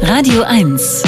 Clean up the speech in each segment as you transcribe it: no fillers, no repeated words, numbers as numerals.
Radio 1.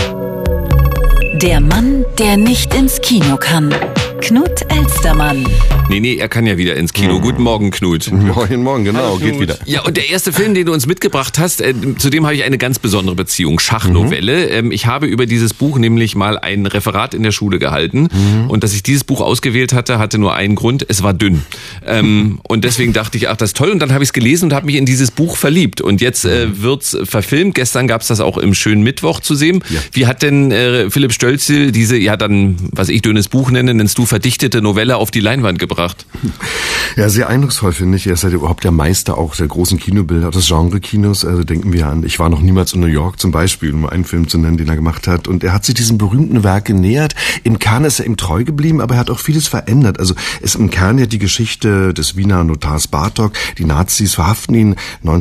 Der Mann, der nicht ins Kino kann. Knut Elstermann. Nee, er kann ja wieder ins Kino. Guten Morgen, Knut. Morgen, genau, Hallo, geht Knut. wieder. Ja, und der erste Film, den du uns mitgebracht hast, zu dem habe ich eine ganz besondere Beziehung. Schachnovelle. Ich habe über dieses Buch nämlich mal ein Referat in der Schule gehalten. Und dass ich dieses Buch ausgewählt hatte nur einen Grund. Es war dünn. Und deswegen dachte ich, ach, das ist toll. Und dann habe ich es gelesen und habe mich in dieses Buch verliebt. Und jetzt wird's verfilmt. Gestern gab es das auch im Schönen Mittwoch zu sehen. Ja. Wie hat denn Philipp Stölzl diese, ja dann, was ich dünnes Buch nennst du verdichtete Novelle auf die Leinwand gebracht? Ja, sehr eindrucksvoll, finde ich. Er ist halt überhaupt der Meister auch der großen Kinobilder, des Genre-Kinos. Also denken wir an, ich war noch niemals in New York zum Beispiel, um einen Film zu nennen, den er gemacht hat. Und er hat sich diesem berühmten Werk genähert. Im Kern ist er ihm treu geblieben, aber er hat auch vieles verändert. Also ist im Kern ja die Geschichte des Wiener Notars Bartok. Die Nazis verhaften ihn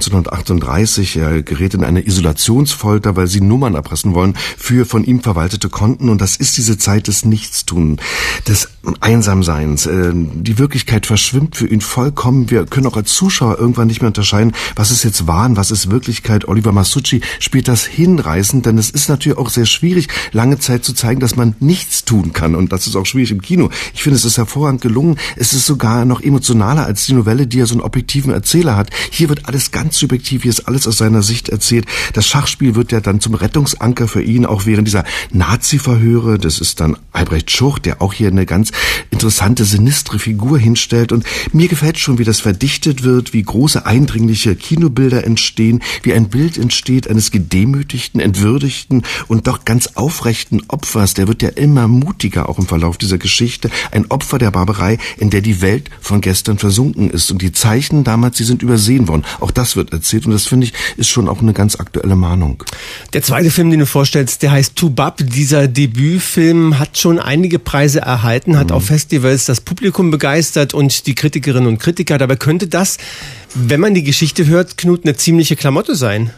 1938. Er gerät in eine Isolationsfolter, weil sie Nummern erpressen wollen für von ihm verwaltete Konten. Und das ist diese Zeit des Nichtstun, des Einsamseins. Die Wirklichkeit verschwimmt für ihn vollkommen. Wir können auch als Zuschauer irgendwann nicht mehr unterscheiden, was ist jetzt Wahn, was ist Wirklichkeit. Oliver Masucci spielt das hinreißend, denn es ist natürlich auch sehr schwierig, lange Zeit zu zeigen, dass man nichts tun kann. Und das ist auch schwierig im Kino. Ich finde, es ist hervorragend gelungen. Es ist sogar noch emotionaler als die Novelle, die ja so einen objektiven Erzähler hat. Hier wird alles ganz subjektiv, hier ist alles aus seiner Sicht erzählt. Das Schachspiel wird ja dann zum Rettungsanker für ihn, auch während dieser Nazi-Verhöre. Das ist dann Albrecht Schuch, der auch hier eine ganz interessante, sinistre Figur hinstellt. Und mir gefällt schon, wie das verdichtet wird, wie große, eindringliche Kinobilder entstehen, wie ein Bild entsteht eines gedemütigten, entwürdigten und doch ganz aufrechten Opfers. Der wird ja immer mutiger, auch im Verlauf dieser Geschichte. Ein Opfer der Barbarei, in der die Welt von gestern versunken ist. Und die Zeichen damals, die sind übersehen worden. Auch das wird erzählt und das, finde ich, ist schon auch eine ganz aktuelle Mahnung. Der zweite Film, den du vorstellst, der heißt Toubab. Dieser Debütfilm hat schon einige Preise erhalten, hat auf Festivals das Publikum begeistert und die Kritikerinnen und Kritiker. Dabei könnte das, wenn man die Geschichte hört, Knut, eine ziemliche Klamotte sein.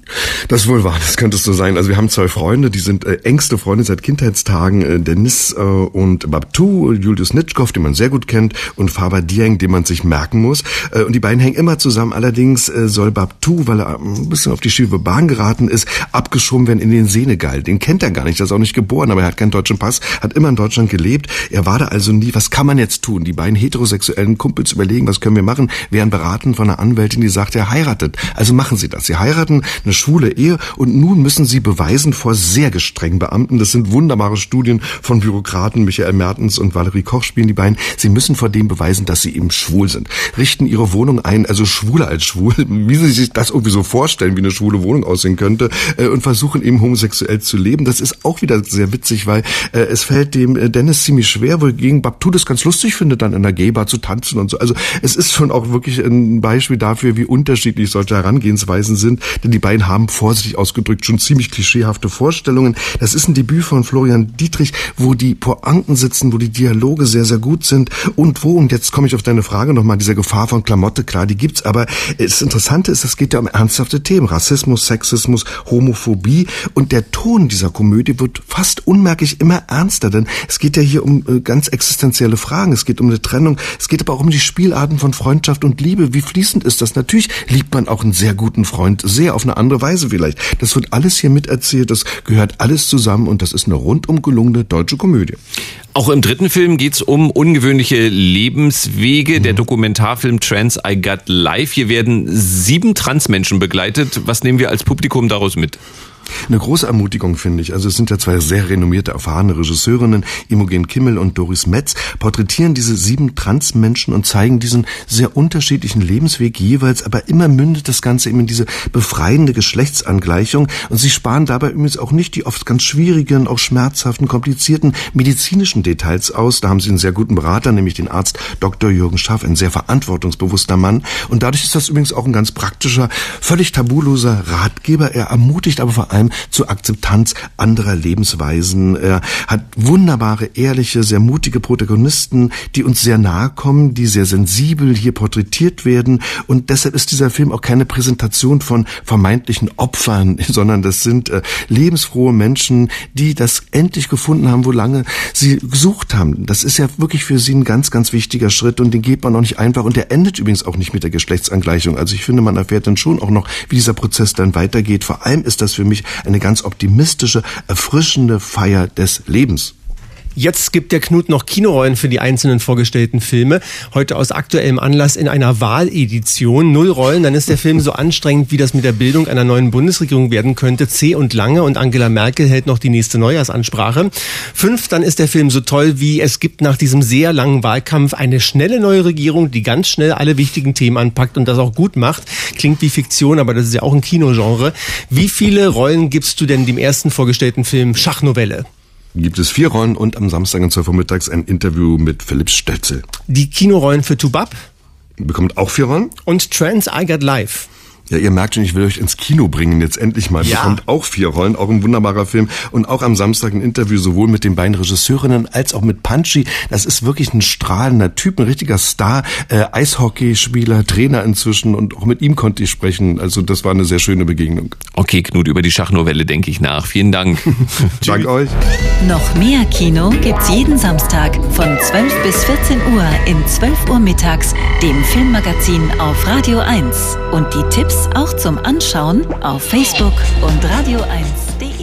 Das ist wohl wahr, das könnte es so sein. Also wir haben zwei Freunde, die sind engste Freunde seit Kindheitstagen, Dennis und Babtou, Julius Nitschkow, den man sehr gut kennt, und Faber Dieng, den man sich merken muss. Und die beiden hängen immer zusammen. Allerdings soll Babtou, weil er ein bisschen auf die schiefe Bahn geraten ist, abgeschoben werden in den Senegal. Den kennt er gar nicht, der ist auch nicht geboren, aber er hat keinen deutschen Pass, hat immer in Deutschland gelebt. Er war da also nie. Was kann man jetzt tun? Die beiden heterosexuellen Kumpels überlegen, was können wir machen, werden beraten von einer Anwältin, die sagt, er heiratet. Also machen sie das. Sie heiraten, eine schwule Ehe, und nun müssen sie beweisen vor sehr gestrengen Beamten, das sind wunderbare Studien von Bürokraten, Michael Mertens und Valerie Koch spielen die beiden, sie müssen vor dem beweisen, dass sie eben schwul sind. Richten ihre Wohnung ein, also schwuler als schwul, wie sie sich das irgendwie so vorstellen, wie eine schwule Wohnung aussehen könnte, und versuchen eben homosexuell zu leben. Das ist auch wieder sehr witzig, weil es fällt dem Dennis ziemlich schwer, wogegen Babtou das ganz lustig findet, dann in der Gay-Bar zu tanzen und so. Also es ist schon auch wirklich ein Beispiel dafür, wie unterschiedlich solche Herangehensweisen sind, denn die beiden haben vorsichtig ausgedrückt schon ziemlich klischeehafte Vorstellungen. Das ist ein Debüt von Florian Dietrich, wo die Pointen sitzen, wo die Dialoge sehr, sehr gut sind und jetzt komme ich auf deine Frage nochmal, dieser Gefahr von Klamotte, klar, die gibt's, aber das Interessante ist, es geht ja um ernsthafte Themen, Rassismus, Sexismus, Homophobie, und der Ton dieser Komödie wird fast unmerklich immer ernster, denn es geht ja hier um ganz existenzielle Fragen, es geht um eine Trennung, es geht aber auch um die Spielarten von Freundschaft und Liebe, wie fließend ist das? Natürlich liebt man auch einen sehr guten Freund, sehr auf eine andere Weise vielleicht. Das wird alles hier miterzählt, das gehört alles zusammen und das ist eine rundum gelungene deutsche Komödie. Auch im dritten Film geht's um ungewöhnliche Lebenswege. Der Dokumentarfilm Trans I Got Life. Hier werden 7 Transmenschen begleitet. Was nehmen wir als Publikum daraus mit? Eine große Ermutigung, finde ich. Also es sind ja zwei sehr renommierte, erfahrene Regisseurinnen, Imogen Kimmel und Doris Metz, porträtieren diese 7 Transmenschen und zeigen diesen sehr unterschiedlichen Lebensweg jeweils, aber immer mündet das Ganze eben in diese befreiende Geschlechtsangleichung, und sie sparen dabei übrigens auch nicht die oft ganz schwierigen, auch schmerzhaften, komplizierten medizinischen Details aus. Da haben sie einen sehr guten Berater, nämlich den Arzt Dr. Jürgen Schaff, ein sehr verantwortungsbewusster Mann, und dadurch ist das übrigens auch ein ganz praktischer, völlig tabuloser Ratgeber. Er ermutigt aber vor allem zur Akzeptanz anderer Lebensweisen. Er hat wunderbare, ehrliche, sehr mutige Protagonisten, die uns sehr nahe kommen, die sehr sensibel hier porträtiert werden, und deshalb ist dieser Film auch keine Präsentation von vermeintlichen Opfern, sondern das sind lebensfrohe Menschen, die das endlich gefunden haben, wo lange sie gesucht haben. Das ist ja wirklich für sie ein ganz, ganz wichtiger Schritt, und den geht man auch nicht einfach, und der endet übrigens auch nicht mit der Geschlechtsangleichung. Also ich finde, man erfährt dann schon auch noch, wie dieser Prozess dann weitergeht. Vor allem ist das für mich eine ganz optimistische, erfrischende Feier des Lebens. Jetzt gibt der Knut noch Kinorollen für die einzelnen vorgestellten Filme. Heute aus aktuellem Anlass in einer Wahledition. 0 Rollen, dann ist der Film so anstrengend, wie das mit der Bildung einer neuen Bundesregierung werden könnte. Zäh und lange und Angela Merkel hält noch die nächste Neujahrsansprache. 5, dann ist der Film so toll wie es gibt nach diesem sehr langen Wahlkampf eine schnelle neue Regierung, die ganz schnell alle wichtigen Themen anpackt und das auch gut macht. Klingt wie Fiktion, aber das ist ja auch ein Kinogenre. Wie viele Rollen gibst du denn dem ersten vorgestellten Film Schachnovelle? Gibt es 4 Rollen und am Samstag um 12 Uhr mittags ein Interview mit Philipp Stötzel. Die Kinorollen für Tubab? Bekommt auch 4 Rollen. Und Trans I Got Life. Ja, ihr merkt schon, ich will euch ins Kino bringen, jetzt endlich mal. Ja. Bekommt auch 4 Rollen, auch ein wunderbarer Film. Und auch am Samstag ein Interview sowohl mit den beiden Regisseurinnen als auch mit Punchy. Das ist wirklich ein strahlender Typ, ein richtiger Star. Eishockeyspieler, Trainer inzwischen und auch mit ihm konnte ich sprechen. Also das war eine sehr schöne Begegnung. Okay, Knut, über die Schachnovelle denke ich nach. Vielen Dank. Danke euch. Noch mehr Kino gibt's jeden Samstag von 12 bis 14 Uhr in 12 Uhr mittags, dem Filmmagazin auf Radio 1. Und die Tipps auch zum Anschauen auf Facebook und radio1.de.